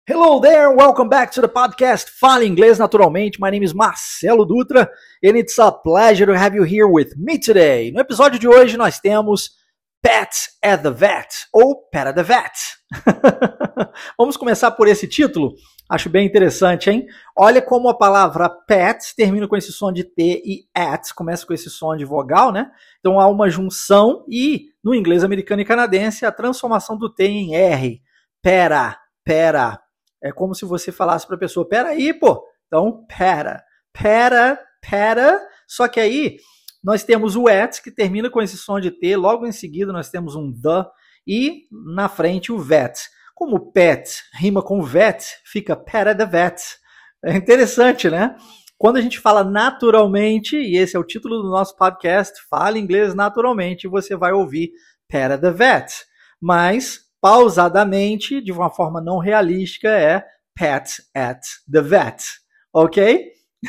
Hello there, welcome back to the podcast Fala Inglês Naturalmente. My name is Marcelo Dutra and it's a pleasure to have you here with me today. No episódio de hoje nós temos Pet at the Vet ou Pet at the Vet. Vamos começar por esse título? Acho bem interessante, hein? Olha como a palavra pet termina com esse som de T e at, começa com esse som de vogal, né? Então há uma junção e no inglês americano e canadense a transformação do T em R. Pera. É como se você falasse para a pessoa, pera aí, pô. Então, pera. Só que aí nós temos o at, que termina com esse som de T. Logo em seguida nós temos um the e na frente o vet. Como pet rima com vet, fica pet at the vet. É interessante, né? Quando a gente fala naturalmente, e esse é o título do nosso podcast, Fala Inglês Naturalmente, você vai ouvir pet at the vet. Mas pausadamente, de uma forma não realística, é pet at the vet, ok?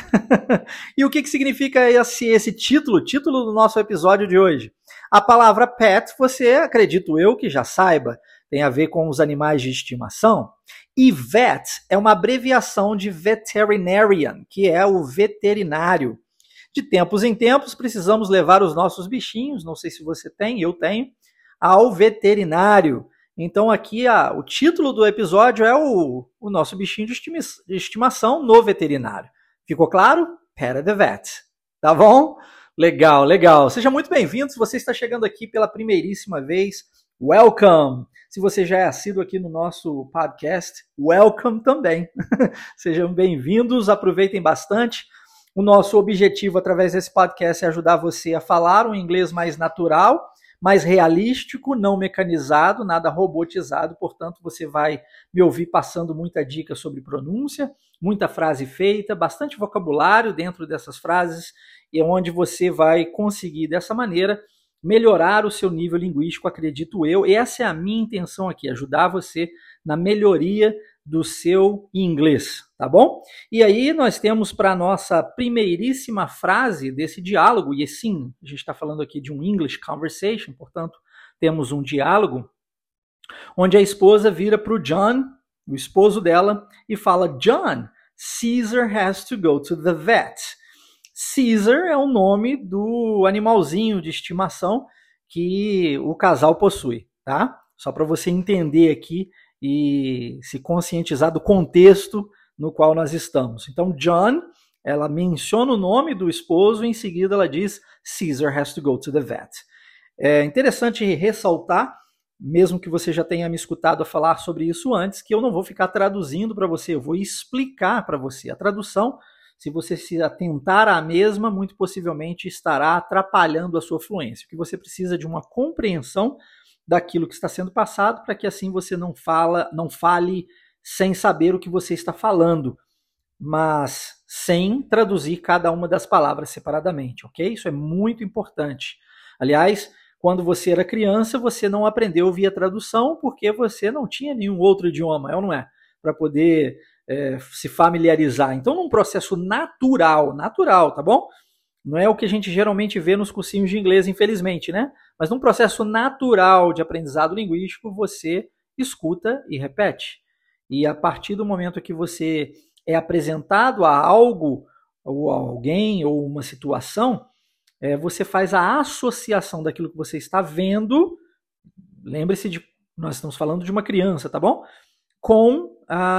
E o que significa esse título do nosso episódio de hoje? A palavra pet, você, acredito eu, que já saiba, tem a ver com os animais de estimação, e vet é uma abreviação de veterinarian, que é o veterinário. De tempos em tempos, precisamos levar os nossos bichinhos, não sei se você tem, eu tenho, ao veterinário. Então aqui o título do episódio é o nosso bichinho de estimação no veterinário. Ficou claro? Pet at the Vet. Tá bom? Legal. Seja muito bem-vindo. Se você está chegando aqui pela primeiríssima vez, welcome. Se você já é assíduo aqui no nosso podcast, welcome também. Sejam bem-vindos, aproveitem bastante. O nosso objetivo através desse podcast é ajudar você a falar um inglês mais natural, mais realístico, não mecanizado, nada robotizado, portanto você vai me ouvir passando muita dica sobre pronúncia, muita frase feita, bastante vocabulário dentro dessas frases, e onde você vai conseguir dessa maneira melhorar o seu nível linguístico, acredito eu, e essa é a minha intenção aqui, ajudar você na melhoria do seu inglês, tá bom? E aí nós temos para a nossa primeiríssima frase desse diálogo, e sim, a gente está falando aqui de um English conversation, portanto, temos um diálogo, onde a esposa vira para o John, o esposo dela, e fala, John, Caesar has to go to the vet. Caesar é o nome do animalzinho de estimação que o casal possui, tá? Só para você entender aqui e se conscientizar do contexto no qual nós estamos. Então, John, ela menciona o nome do esposo e em seguida ela diz Caesar has to go to the vet. É interessante ressaltar, mesmo que você já tenha me escutado a falar sobre isso antes, que eu não vou ficar traduzindo para você, eu vou explicar para você. A tradução, se você se atentar à mesma, muito possivelmente estará atrapalhando a sua fluência. O que você precisa de uma compreensão daquilo que está sendo passado, para que assim você não fale sem saber o que você está falando, mas sem traduzir cada uma das palavras separadamente, ok? Isso é muito importante. Aliás, quando você era criança, você não aprendeu via tradução porque você não tinha nenhum outro idioma, é ou não é? Para poder se familiarizar. Então, num processo natural, tá bom? Não é o que a gente geralmente vê nos cursinhos de inglês, infelizmente, né? Mas num processo natural de aprendizado linguístico, você escuta e repete. E a partir do momento que você é apresentado a algo, ou a alguém, ou uma situação, você faz a associação daquilo que você está vendo. Lembre-se nós estamos falando de uma criança, tá bom? Com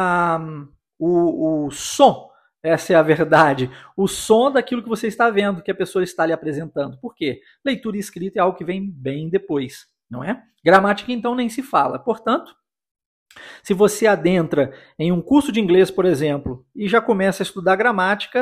o som. Essa é a verdade. O som daquilo que você está vendo, que a pessoa está lhe apresentando. Por quê? Leitura e escrita é algo que vem bem depois, não é? Gramática, então, nem se fala. Portanto, se você adentra em um curso de inglês, por exemplo, e já começa a estudar gramática,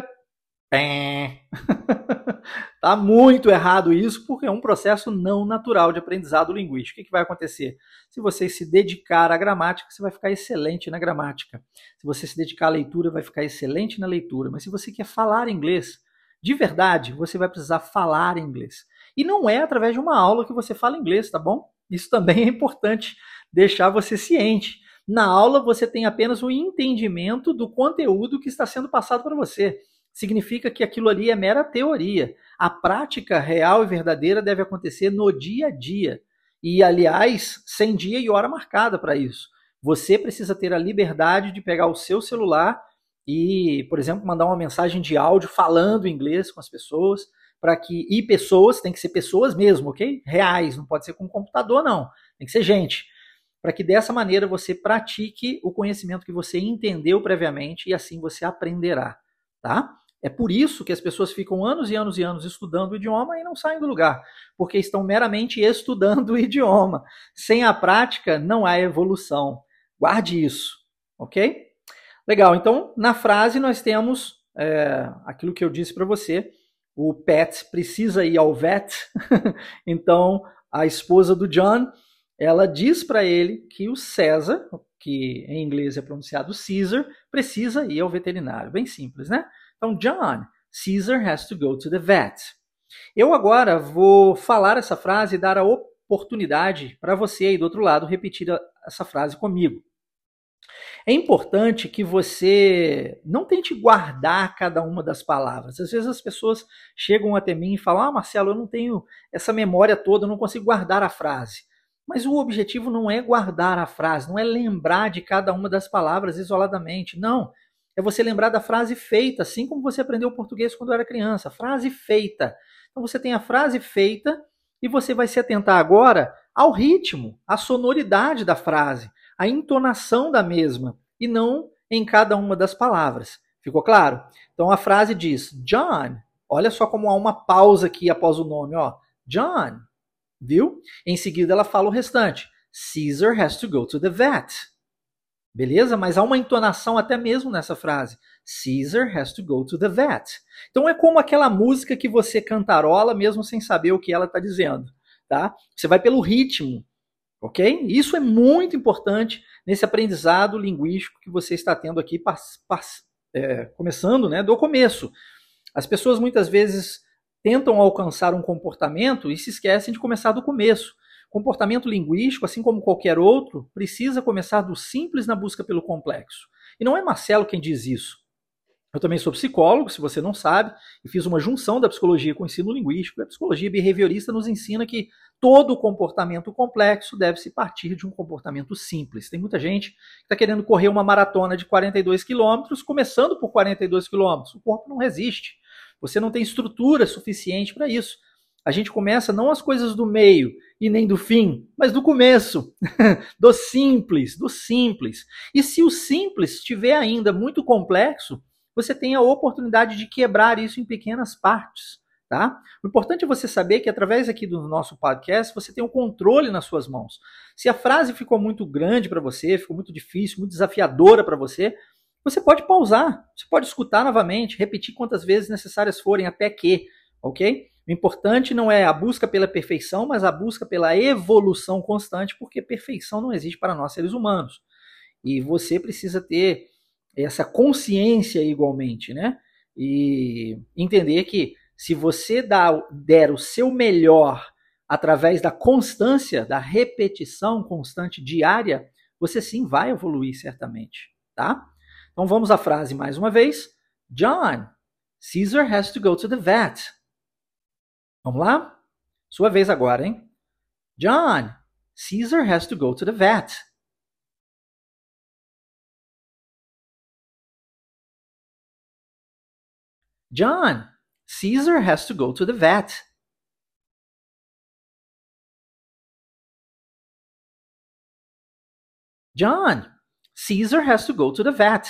tá muito errado isso, porque é um processo não natural de aprendizado linguístico. O que vai acontecer? Se você se dedicar à gramática, você vai ficar excelente na gramática. Se você se dedicar à leitura, vai ficar excelente na leitura. Mas se você quer falar inglês, de verdade, você vai precisar falar inglês. E não é através de uma aula que você fala inglês, tá bom? Isso também é importante deixar você ciente. Na aula, você tem apenas o entendimento do conteúdo que está sendo passado para você. Significa que aquilo ali é mera teoria. A prática real e verdadeira deve acontecer no dia a dia. E, aliás, sem dia e hora marcada para isso. você precisa ter a liberdade de pegar o seu celular e, por exemplo, mandar uma mensagem de áudio falando inglês com as pessoas, e pessoas, tem que ser pessoas mesmo, ok? Reais, não pode ser com um computador, não. Tem que ser gente. Para que dessa maneira você pratique o conhecimento que você entendeu previamente e assim você aprenderá, tá? É por isso que as pessoas ficam anos e anos e anos estudando o idioma e não saem do lugar, porque estão meramente estudando o idioma. Sem a prática não há evolução. Guarde isso, ok? Legal, então na frase nós temos aquilo que eu disse para você, o Pat precisa ir ao vet, então a esposa do John, ela diz para ele que o César, que em inglês é pronunciado Caesar, precisa ir ao veterinário. Bem simples, né? Então, John, Caesar has to go to the vet. Eu agora vou falar essa frase e dar a oportunidade para você aí do outro lado repetir essa frase comigo. É importante que você não tente guardar cada uma das palavras. Às vezes as pessoas chegam até mim e falam: Marcelo, eu não tenho essa memória toda, eu não consigo guardar a frase. Mas o objetivo não é guardar a frase, não é lembrar de cada uma das palavras isoladamente. Não. É você lembrar da frase feita, assim como você aprendeu português quando era criança. Frase feita. Então você tem a frase feita e você vai se atentar agora ao ritmo, à sonoridade da frase, a entonação da mesma, e não em cada uma das palavras. Ficou claro? Então a frase diz, John, olha só como há uma pausa aqui após o nome, ó. John, viu? Em seguida ela fala o restante. Caesar has to go to the vet. Beleza? Mas há uma entonação até mesmo nessa frase. Caesar has to go to the vet. Então é como aquela música que você cantarola mesmo sem saber o que ela está dizendo. Tá? Você vai pelo ritmo. Ok? Isso é muito importante nesse aprendizado linguístico que você está tendo aqui, começando, né, do começo. As pessoas muitas vezes tentam alcançar um comportamento e se esquecem de começar do começo. Comportamento linguístico, assim como qualquer outro, precisa começar do simples na busca pelo complexo. E não é Marcelo quem diz isso. Eu também sou psicólogo, se você não sabe, e fiz uma junção da psicologia com o ensino linguístico. A psicologia behaviorista nos ensina que todo comportamento complexo deve se partir de um comportamento simples. Tem muita gente que está querendo correr uma maratona de 42 quilômetros, começando por 42 quilômetros. O corpo não resiste. Você não tem estrutura suficiente para isso. A gente começa não as coisas do meio e nem do fim, mas do começo, do simples, do simples. E se o simples estiver ainda muito complexo, você tem a oportunidade de quebrar isso em pequenas partes, tá? O importante é você saber que através aqui do nosso podcast, você tem o controle nas suas mãos. Se a frase ficou muito grande para você, ficou muito difícil, muito desafiadora para você, você pode pausar, você pode escutar novamente, repetir quantas vezes necessárias forem até que, ok? O importante não é a busca pela perfeição, mas a busca pela evolução constante, porque perfeição não existe para nós seres humanos. E você precisa ter essa consciência igualmente, né? E entender que se você der o seu melhor através da constância, da repetição constante diária, você sim vai evoluir certamente, tá? Então vamos à frase mais uma vez. John, Caesar has to go to the vet. Vamos lá? Sua vez agora, hein? John, Caesar has to go to the vet. John, Caesar has to go to the vet. John, Caesar has to go to the vet.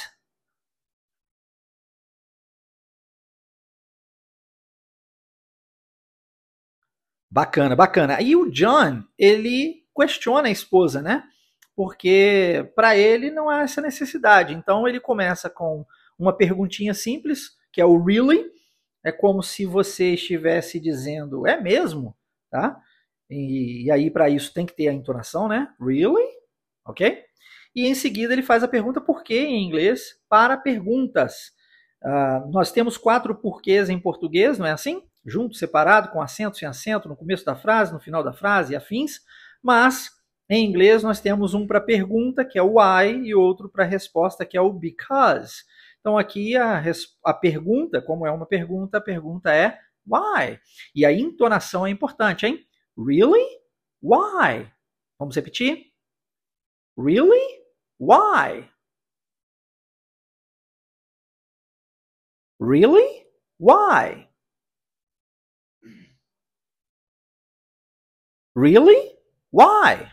Bacana, bacana. E o John, ele questiona a esposa, né? Porque para ele não há essa necessidade. Então ele começa com uma perguntinha simples, que é o really. É como se você estivesse dizendo, é mesmo? Tá? E aí para isso tem que ter a entonação, né? Really? Ok? E em seguida ele faz a pergunta por quê em inglês para perguntas. Nós temos 4 porquês em português, não é assim? Junto, separado, com acento, sem acento, no começo da frase, no final da frase e afins. Mas em inglês nós temos um para pergunta, que é o why, e outro para resposta, que é o because. Então aqui a pergunta, como é uma pergunta, a pergunta é why. E a entonação é importante, hein? Really? Why? Vamos repetir? Really? Why? Really? Why? Really? Why?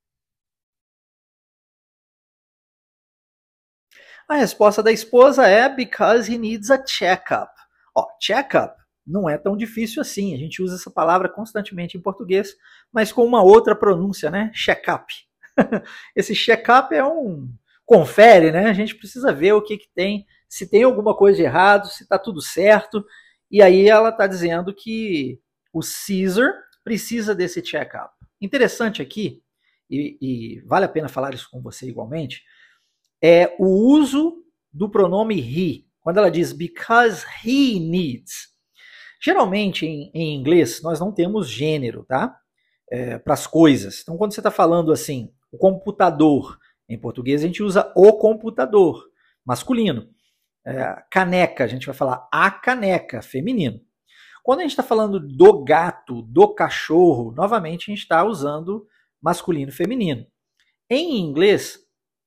A resposta da esposa é because he needs a checkup. Ó, checkup não é tão difícil assim. A gente usa essa palavra constantemente em português, mas com uma outra pronúncia, né? Check-up. Esse check-up é um confere, né? A gente precisa ver o que tem, se tem alguma coisa de errado, se está tudo certo. E aí ela está dizendo que o Caesar precisa desse check-up. Interessante aqui, e vale a pena falar isso com você igualmente, é o uso do pronome he. Quando ela diz because he needs. Geralmente, em inglês, nós não temos gênero, tá? Para as coisas. Então, quando você está falando assim, o computador, em português a gente usa o computador, masculino. Caneca, a gente vai falar a caneca, feminino. Quando a gente está falando do gato, do cachorro, novamente a gente está usando masculino e feminino. Em inglês,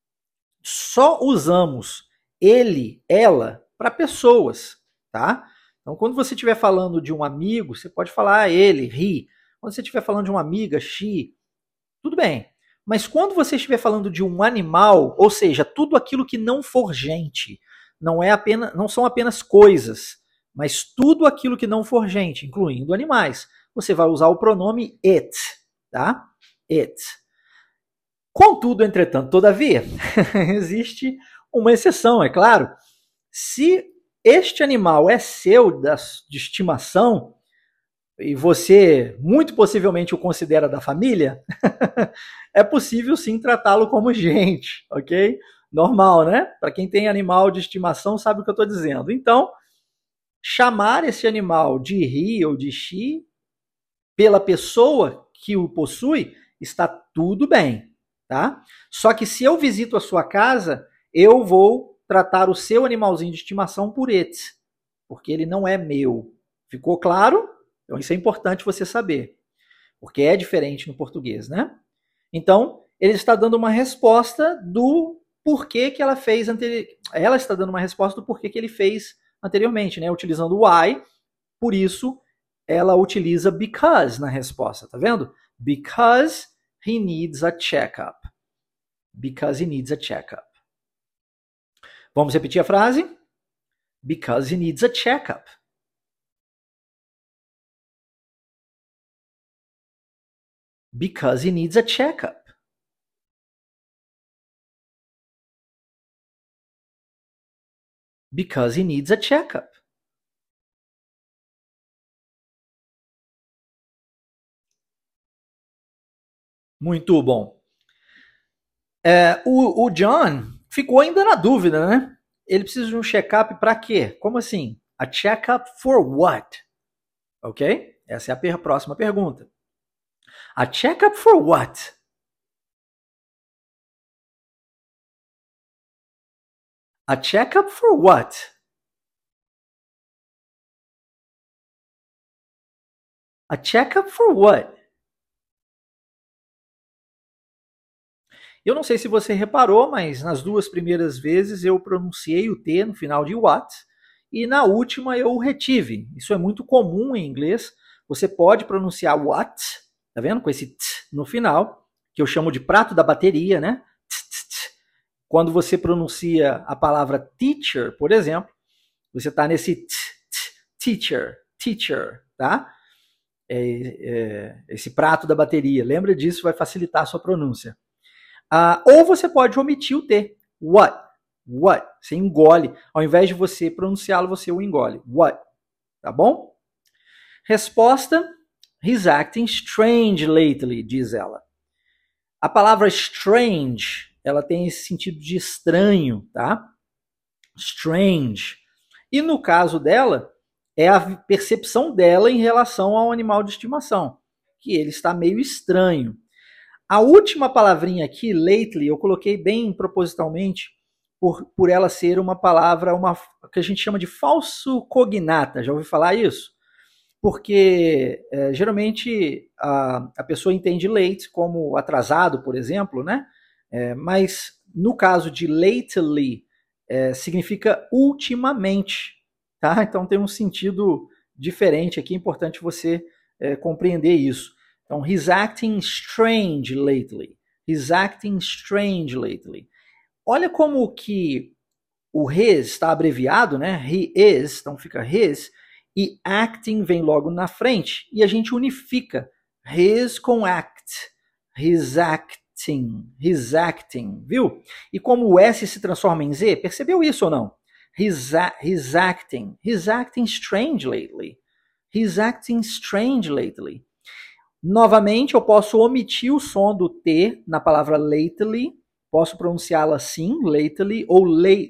só usamos ele, ela, para pessoas, tá? Então, quando você estiver falando de um amigo, você pode falar ele, he. Quando você estiver falando de uma amiga, she, tudo bem. Mas quando você estiver falando de um animal, ou seja, tudo aquilo que não for gente, não são apenas coisas, mas tudo aquilo que não for gente, incluindo animais, você vai usar o pronome it, tá? It. Contudo, entretanto, todavia, existe uma exceção, é claro. Se este animal é seu, de estimação, e você muito possivelmente o considera da família, é possível sim tratá-lo como gente, ok? Normal, né? Para quem tem animal de estimação sabe o que eu estou dizendo. Então, chamar esse animal de he ou de she pela pessoa que o possui está tudo bem, tá? Só que se eu visito a sua casa, eu vou tratar o seu animalzinho de estimação por it, porque ele não é meu. Ficou claro? Então isso é importante você saber, porque é diferente no português, né? Então, ele está dando uma resposta do porquê que ela fez ela está dando uma resposta do porquê que ele fez anteriormente, né? Utilizando o why, por isso ela utiliza because na resposta, tá vendo? Because he needs a checkup. Because he needs a checkup. Vamos repetir a frase? Because he needs a checkup. Because he needs a checkup. Because he needs a checkup. Muito bom. O John ficou ainda na dúvida, né? Ele precisa de um check-up para quê? Como assim? A check-up for what? Ok? Essa é a próxima pergunta. A check-up for what? A check-up for what? A check-up for what? Eu não sei se você reparou, mas nas duas primeiras vezes eu pronunciei o T no final de what, e na última eu o retive. Isso é muito comum em inglês. Você pode pronunciar what, tá vendo? Com esse t no final, que eu chamo de prato da bateria, né? Quando você pronuncia a palavra teacher, por exemplo, você está nesse teacher, tá? Esse prato da bateria. Lembra disso, vai facilitar a sua pronúncia. Ou você pode omitir o T. What? Você engole. Ao invés de você pronunciá-lo, você o engole. What? Tá bom? Resposta. He's acting strange lately, diz ela. A palavra strange, ela tem esse sentido de estranho, tá? Strange. E no caso dela, é a percepção dela em relação ao animal de estimação, que ele está meio estranho. A última palavrinha aqui, lately, eu coloquei bem propositalmente por ela ser uma palavra, que a gente chama de falso cognata. Já ouviu falar isso? Porque geralmente a pessoa entende late como atrasado, por exemplo, né? Mas no caso de lately, significa ultimamente, tá? Então tem um sentido diferente aqui, é importante você compreender isso. Então, he's acting strange lately. He's acting strange lately. Olha como que o his está abreviado, né? He is, então fica his, e acting vem logo na frente, e a gente unifica his com act. He's acting, viu? E como o S se transforma em Z, percebeu isso ou não? He's acting strange lately. He's acting strange lately. Novamente, eu posso omitir o som do T na palavra lately, posso pronunciá-la assim, lately, ou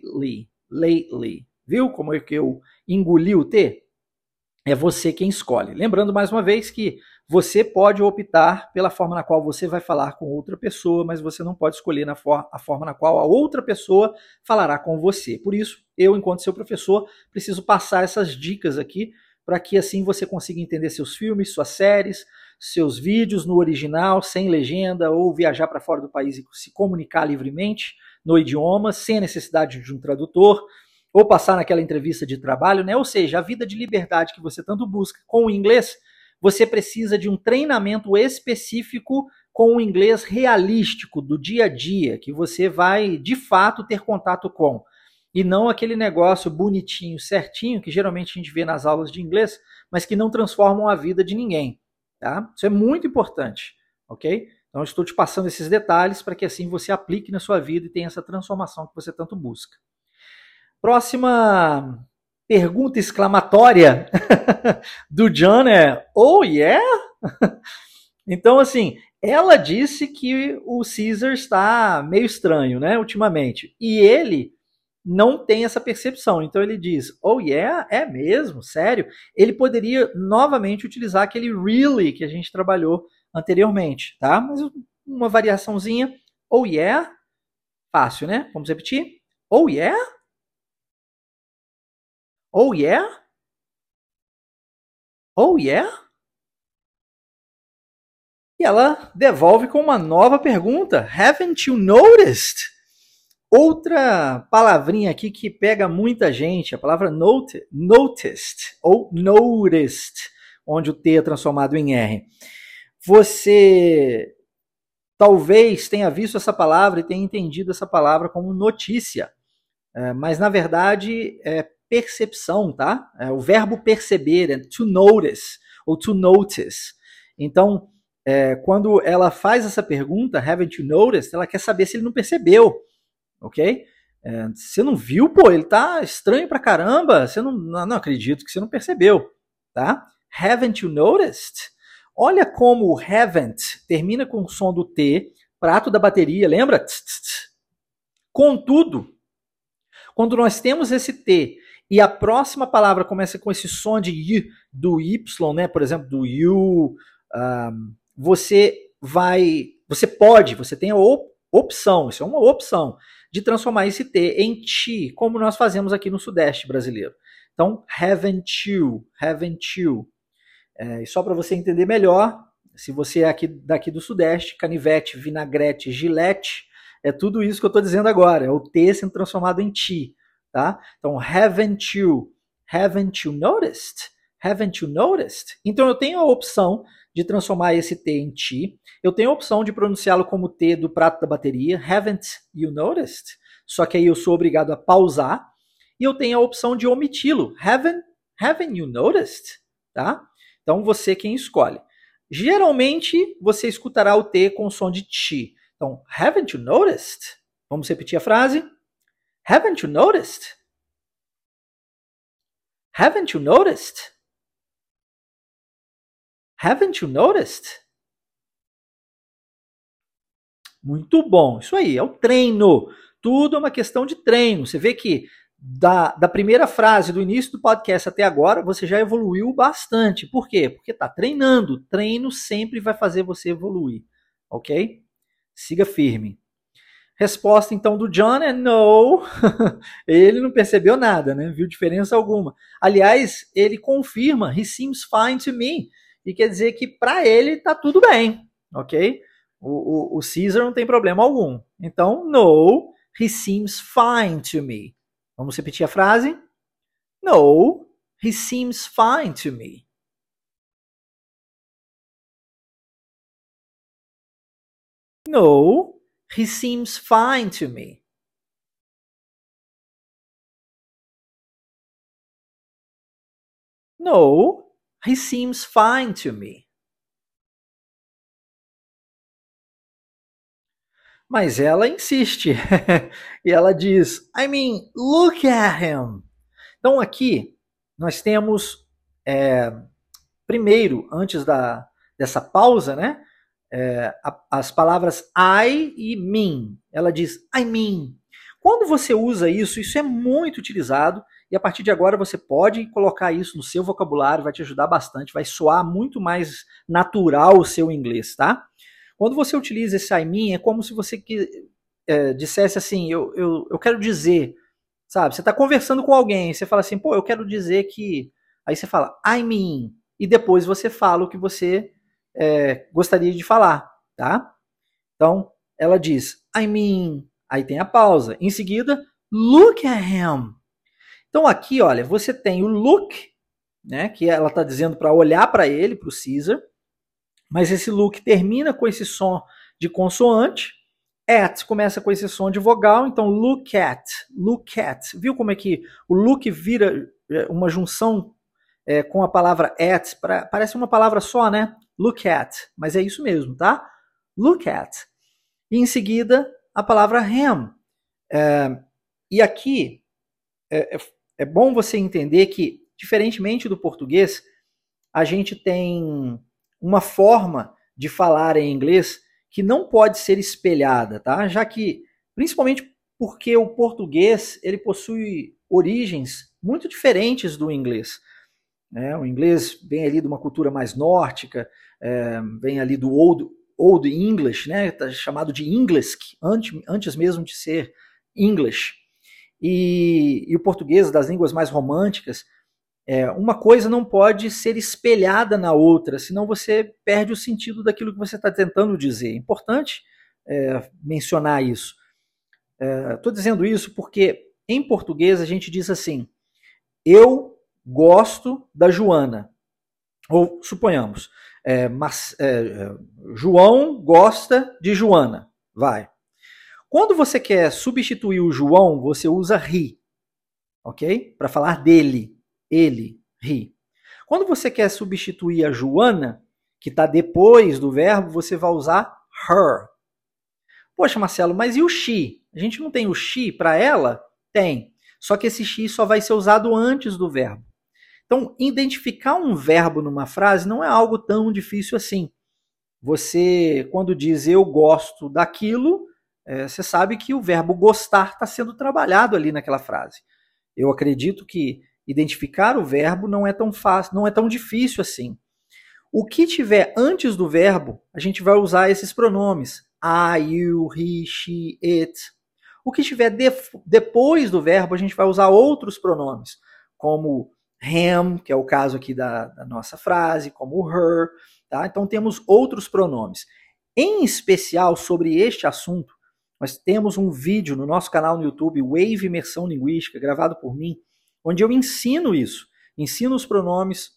lately. Viu como é que eu engoli o T? É você quem escolhe. Lembrando mais uma vez que você pode optar pela forma na qual você vai falar com outra pessoa, mas você não pode escolher a forma na qual a outra pessoa falará com você. Por isso, eu, enquanto seu professor, preciso passar essas dicas aqui para que assim você consiga entender seus filmes, suas séries, seus vídeos no original, sem legenda, ou viajar para fora do país e se comunicar livremente no idioma, sem a necessidade de um tradutor, ou passar naquela entrevista de trabalho, né? Ou seja, a vida de liberdade que você tanto busca com o inglês, você precisa de um treinamento específico com o inglês realístico do dia a dia, que você vai, de fato, ter contato com. E não aquele negócio bonitinho, certinho, que geralmente a gente vê nas aulas de inglês, mas que não transformam a vida de ninguém. Tá? Isso é muito importante, ok? Então, eu estou te passando esses detalhes para que assim você aplique na sua vida e tenha essa transformação que você tanto busca. Próxima pergunta exclamatória do John é: oh yeah? Então, assim, ela disse que o Caesar está meio estranho, né, ultimamente. E ele não tem essa percepção. Então ele diz, oh yeah? É mesmo? Sério? Ele poderia novamente utilizar aquele really que a gente trabalhou anteriormente, tá? Mas uma variaçãozinha. Oh yeah? Fácil, né? Vamos repetir? Oh yeah? Oh yeah? Oh yeah? E ela devolve com uma nova pergunta. Haven't you noticed? Outra palavrinha aqui que pega muita gente, a palavra noticed ou noticed, onde o T é transformado em R. Você talvez tenha visto essa palavra e tenha entendido essa palavra como notícia, mas na verdade é percepção, tá? O verbo perceber é to notice ou to notice. Então, quando ela faz essa pergunta, haven't you noticed? Ela quer saber se ele não percebeu, ok? Você não viu, pô? Ele tá estranho pra caramba. Você não acredito que você não percebeu, tá? Haven't you noticed? Olha como o haven't termina com o som do T, prato da bateria, lembra? Contudo, quando nós temos esse T e a próxima palavra começa com esse som de Y, do Y, né? Por exemplo, do you, você tem a opção, isso é uma opção, de transformar esse T em ti, como nós fazemos aqui no Sudeste brasileiro. Então, haven't you. E só para você entender melhor, se você é daqui do Sudeste, canivete, vinagrete, gilete, é tudo isso que eu estou dizendo agora, é o T sendo transformado em ti. Tá? Então, haven't you noticed? Haven't you noticed? Então, eu tenho a opção de transformar esse T em ti. Eu tenho a opção de pronunciá-lo como T do prato da bateria. Haven't you noticed? Só que aí eu sou obrigado a pausar. E eu tenho a opção de omiti-lo. Haven't you noticed? Tá? Então, você quem escolhe. Geralmente, você escutará o T com o som de ti. Então, haven't you noticed? Vamos repetir a frase? Haven't you noticed? Haven't you noticed? Haven't you noticed? Muito bom. Isso aí, é o treino. Tudo é uma questão de treino. Você vê que da primeira frase do início do podcast até agora, você já evoluiu bastante. Por quê? Porque está treinando. Treino sempre vai fazer você evoluir. Ok? Siga firme. Resposta, então, do John é no. Ele não percebeu nada, né? Viu diferença alguma. Aliás, ele confirma, he seems fine to me. E quer dizer que para ele tá tudo bem, ok? O Caesar não tem problema algum. Então, no, he seems fine to me. Vamos repetir a frase? No, he seems fine to me. No, he seems fine to me. No, he seems fine to me. Mas ela insiste. E ela diz, I mean, look at him. Então aqui nós temos, primeiro, antes dessa pausa, né? As palavras I e mean. Ela diz, I mean. Quando você usa isso é muito utilizado e a partir de agora você pode colocar isso no seu vocabulário, vai te ajudar bastante, vai soar muito mais natural o seu inglês, tá? Quando você utiliza esse I mean, é como se você dissesse assim, eu quero dizer, sabe? Você está conversando com alguém, você fala assim, pô, eu quero dizer que... Aí você fala, I mean, e depois você fala o que você gostaria de falar, tá? Então, ela diz, I mean, aí tem a pausa. Em seguida, look at him. Então aqui, olha, você tem o look, né, que ela está dizendo para olhar para ele, para o Caesar, mas esse look termina com esse som de consoante, at começa com esse som de vogal, então look at. Viu como é que o look vira uma junção com a palavra at, parece uma palavra só, né? Look at, mas é isso mesmo, tá? Look at. E em seguida, a palavra him. E aqui, é bom você entender que, diferentemente do português, a gente tem uma forma de falar em inglês que não pode ser espelhada, tá? Já que, principalmente porque o português ele possui origens muito diferentes do inglês. O inglês vem ali de uma cultura mais nórdica, vem ali do Old English, né? Tá chamado de English, antes mesmo de ser English. E o português, das línguas mais românticas, uma coisa não pode ser espelhada na outra, senão você perde o sentido daquilo que você está tentando dizer. É importante mencionar isso. Estou dizendo isso porque em português a gente diz assim, eu gosto da Joana. Ou suponhamos, João gosta de Joana. Vai. Quando você quer substituir o João, você usa he, ok? Para falar dele, ele, he. Quando você quer substituir a Joana, que está depois do verbo, você vai usar her. Poxa, Marcelo, mas e o she? A gente não tem o she para ela? Tem. Só que esse she só vai ser usado antes do verbo. Então, identificar um verbo numa frase não é algo tão difícil assim. Você, quando diz eu gosto daquilo, você sabe que o verbo gostar está sendo trabalhado ali naquela frase. Eu acredito que identificar o verbo não é tão fácil, não é tão difícil assim. O que tiver antes do verbo, a gente vai usar esses pronomes. I, you, he, she, it. O que tiver depois do verbo, a gente vai usar outros pronomes, como him, que é o caso aqui da nossa frase, como her. Tá? Então temos outros pronomes. Em especial sobre este assunto, nós temos um vídeo no nosso canal no YouTube, Wave Imersão Linguística, gravado por mim, onde eu ensino isso. Ensino os pronomes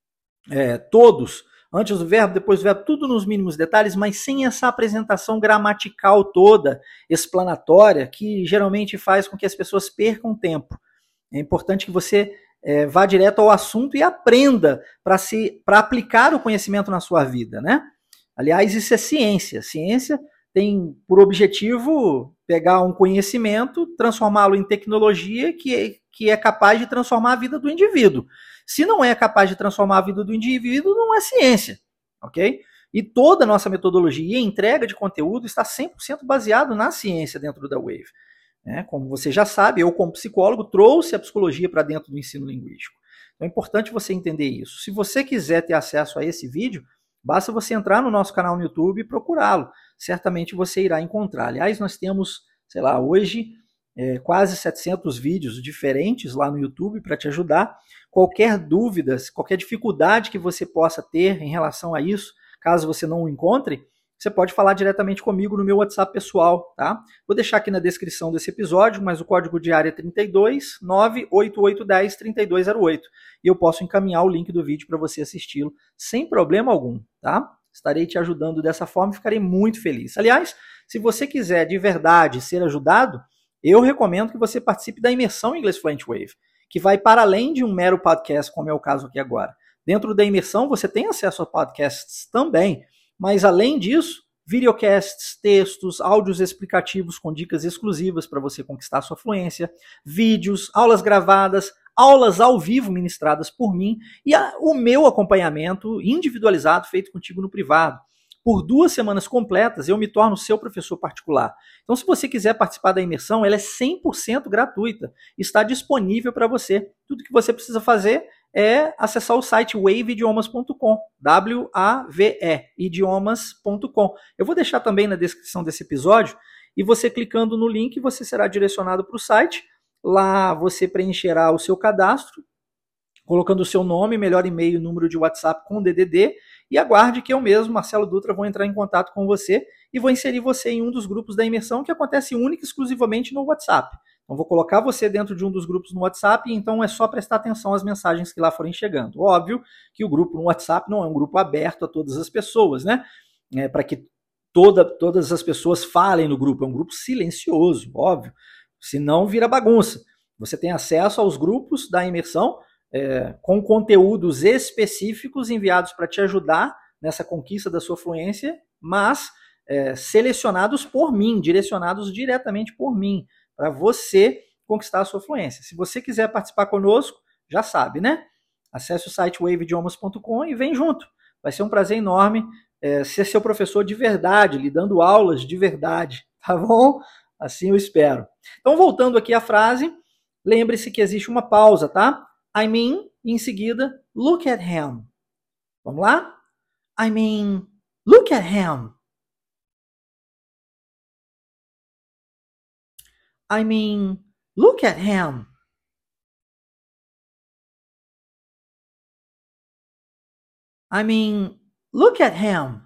todos, antes do verbo, depois do verbo, tudo nos mínimos detalhes, mas sem essa apresentação gramatical toda, explanatória, que geralmente faz com que as pessoas percam tempo. É importante que você vá direto ao assunto e aprenda para aplicar o conhecimento na sua vida, né? Aliás, isso é ciência. Ciência tem por objetivo pegar um conhecimento, transformá-lo em tecnologia que é capaz de transformar a vida do indivíduo. Se não é capaz de transformar a vida do indivíduo, não é ciência, ok? E toda a nossa metodologia e entrega de conteúdo está 100% baseado na ciência dentro da Wave. Como você já sabe, eu como psicólogo trouxe a psicologia para dentro do ensino linguístico. Então é importante você entender isso. Se você quiser ter acesso a esse vídeo, basta você entrar no nosso canal no YouTube e procurá-lo. Certamente você irá encontrar. Aliás, nós temos, sei lá, hoje quase 700 vídeos diferentes lá no YouTube para te ajudar. Qualquer dúvida, qualquer dificuldade que você possa ter em relação a isso, caso você não o encontre, você pode falar diretamente comigo no meu WhatsApp pessoal, tá? Vou deixar aqui na descrição desse episódio, mas o código de área é 32 98810 3208. E eu posso encaminhar o link do vídeo para você assisti-lo sem problema algum, tá? Estarei te ajudando dessa forma e ficarei muito feliz. Aliás, se você quiser de verdade ser ajudado, eu recomendo que você participe da imersão English Fluent Wave, que vai para além de um mero podcast, como é o caso aqui agora. Dentro da imersão, você tem acesso a podcasts também, mas além disso, videocasts, textos, áudios explicativos com dicas exclusivas para você conquistar a sua fluência, vídeos, aulas gravadas, aulas ao vivo ministradas por mim e o meu acompanhamento individualizado feito contigo no privado. Por 2 semanas completas, eu me torno seu professor particular. Então, se você quiser participar da imersão, ela é 100% gratuita. Está disponível para você. Tudo que você precisa fazer é acessar o site waveidiomas.com, W-A-V-E, idiomas.com. Eu vou deixar também na descrição desse episódio, e você clicando no link, você será direcionado para o site. Lá você preencherá o seu cadastro, colocando o seu nome, melhor e-mail, número de WhatsApp com DDD, e aguarde que eu mesmo, Marcelo Dutra, vou entrar em contato com você e vou inserir você em um dos grupos da imersão que acontece única e exclusivamente no WhatsApp. Então, vou colocar você dentro de um dos grupos no WhatsApp, e então é só prestar atenção às mensagens que lá forem chegando. Óbvio que o grupo no WhatsApp não é um grupo aberto a todas as pessoas, né? Para que todas as pessoas falem no grupo. É um grupo silencioso, óbvio. Senão vira bagunça. Você tem acesso aos grupos da imersão com conteúdos específicos enviados para te ajudar nessa conquista da sua fluência, mas selecionados por mim, direcionados diretamente por mim, para você conquistar a sua fluência. Se você quiser participar conosco, já sabe, né? Acesse o site waveidiomas.com e vem junto. Vai ser um prazer enorme ser seu professor de verdade, lhe dando aulas de verdade, tá bom? Assim eu espero. Então, voltando aqui à frase, lembre-se que existe uma pausa, tá? I mean, e em seguida, look at him. Vamos lá? I mean, look at him. I mean, look at him. I mean, look at him.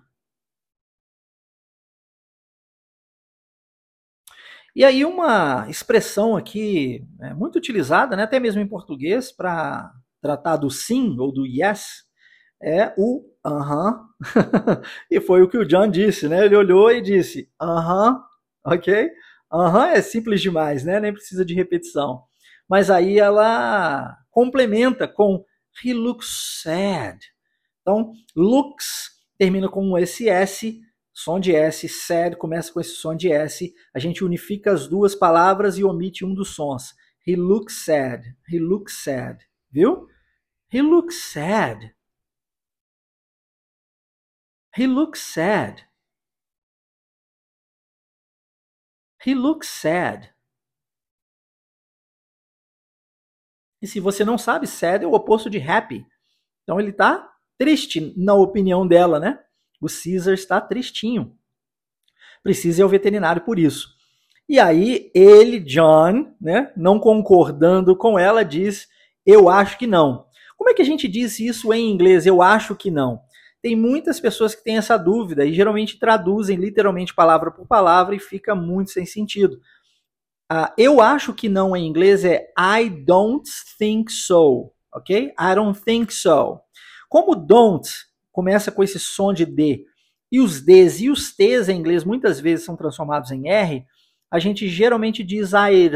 E aí uma expressão aqui muito utilizada, né, até mesmo em português, para tratar do sim ou do yes, é o aham. E foi o que o John disse, né? Ele olhou e disse aham, ok? Aham é simples demais, né? Nem precisa de repetição. Mas aí ela complementa com he looks sad. Então, looks termina com um SS, som de S, sad começa com esse som de S. A gente unifica as duas palavras e omite um dos sons. He looks sad. He looks sad. Viu? He looks sad. He looks sad. He looks sad. E se você não sabe, sad é o oposto de happy. Então ele está triste, na opinião dela, né? O Caesar está tristinho. Precisa ir ao veterinário por isso. E aí ele, John, né, não concordando com ela, diz, eu acho que não. Como é que a gente diz isso em inglês? Eu acho que não. Tem muitas pessoas que têm essa dúvida e geralmente traduzem literalmente palavra por palavra e fica muito sem sentido. Eu acho que não em inglês é I don't think so, ok? I don't think so. Como don't começa com esse som de D e os Ds e os Ts em inglês muitas vezes são transformados em R, a gente geralmente diz I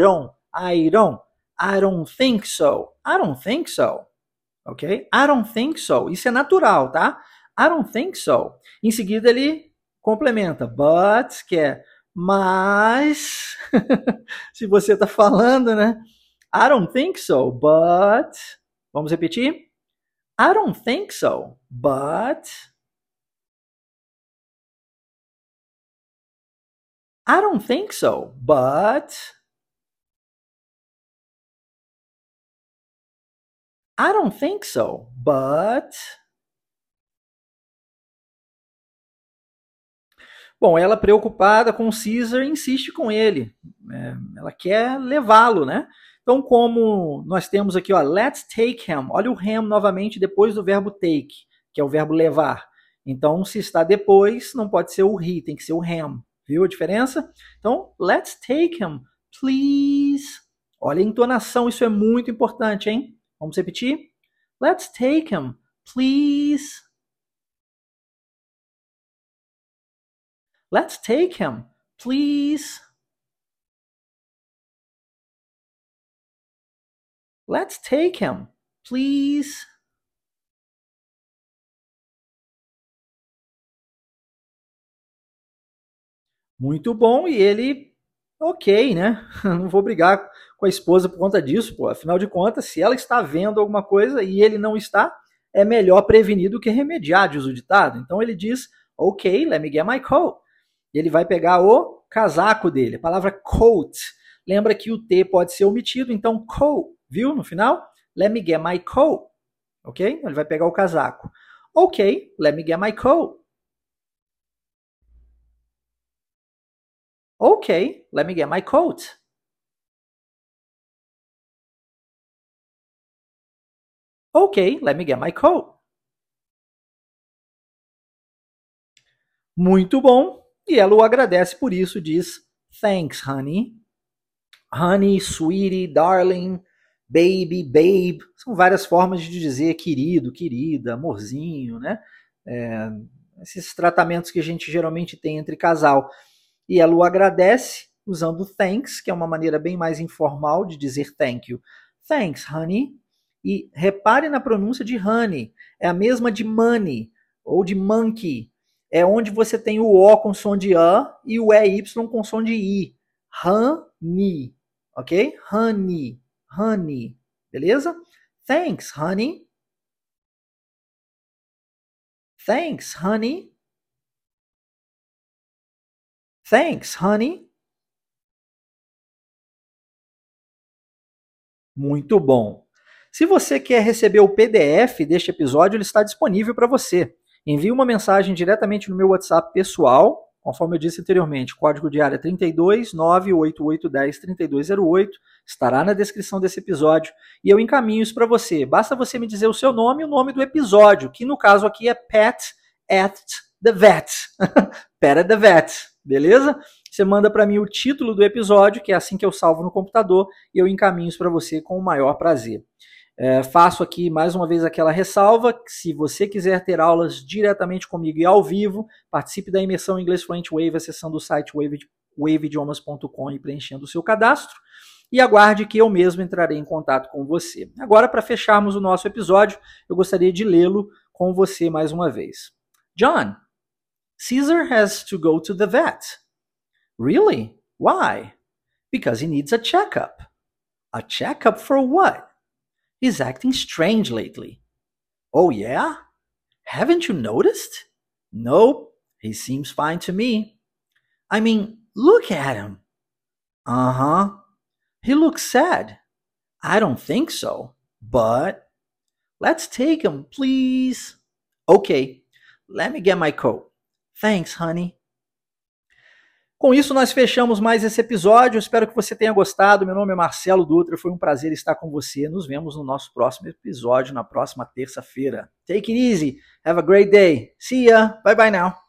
don't think so, I don't think so, ok? I don't think so, isso é natural, tá? I don't think so. Em seguida ele complementa, but, que é mas, se você está falando, né? I don't think so, but, vamos repetir? I don't think so, but, I don't think so, but, I don't think so, but. Bom, ela preocupada com o Caesar insiste com ele. Ela quer levá-lo, né? Então, como nós temos aqui, ó, let's take him. Olha o him novamente depois do verbo take, que é o verbo levar. Então, se está depois, não pode ser o he, tem que ser o him. Viu a diferença? Então, let's take him, please. Olha a entonação, isso é muito importante, hein? Vamos repetir? Let's take him, please. Let's take him, please. Let's take him, please. Muito bom, e ele, ok, né? Não vou brigar com a esposa por conta disso, pô. Afinal de contas, se ela está vendo alguma coisa e ele não está, é melhor prevenir do que remediar, diz o ditado. Então ele diz, ok, let me get my coat. E ele vai pegar o casaco dele. A palavra coat. Lembra que o T pode ser omitido, então coat, viu? No final, let me get my coat. Ok? Ele vai pegar o casaco. Ok, let me get my coat. Ok, let me get my coat. Ok, let me get my coat. Muito bom. E ela o agradece por isso, diz thanks, honey. Honey, sweetie, darling, baby, babe. São várias formas de dizer querido, querida, amorzinho, né? Esses tratamentos que a gente geralmente tem entre casal. E ela o agradece usando thanks, que é uma maneira bem mais informal de dizer thank you. Thanks, honey. E repare na pronúncia de honey. É a mesma de money ou de monkey. É onde você tem o O com som de A e o EY com som de I. Honey. Ok? Honey. Honey. Beleza? Thanks, honey. Thanks, honey. Thanks, honey. Muito bom. Se você quer receber o PDF deste episódio, ele está disponível para você. Envie uma mensagem diretamente no meu WhatsApp pessoal, conforme eu disse anteriormente, código de área 32 98810 3208, estará na descrição desse episódio e eu encaminho isso para você. Basta você me dizer o seu nome e o nome do episódio, que no caso aqui é Pet at the Vet. Pet at the Vet, beleza? Você manda para mim o título do episódio, que é assim que eu salvo no computador, e eu encaminho isso para você com o maior prazer. Faço aqui mais uma vez aquela ressalva, que se você quiser ter aulas diretamente comigo e ao vivo, participe da imersão Inglês Fluent Wave acessando o site waveidiomas.com e preenchendo o seu cadastro, e aguarde que eu mesmo entrarei em contato com você. Agora, para fecharmos o nosso episódio, eu gostaria de lê-lo com você mais uma vez. John, Caesar has to go to the vet. Really? Why? Because he needs a checkup. A checkup for what? He's acting strange lately. Oh, yeah? Haven't you noticed? Nope, he seems fine to me. I mean, look at him. Uh-huh. He looks sad. I don't think so, but let's take him, please. Okay, let me get my coat. Thanks, honey. Com isso, nós fechamos mais esse episódio. Espero que você tenha gostado. Meu nome é Marcelo Dutra. Foi um prazer estar com você. Nos vemos no nosso próximo episódio, na próxima terça-feira. Take it easy. Have a great day. See ya. Bye bye now.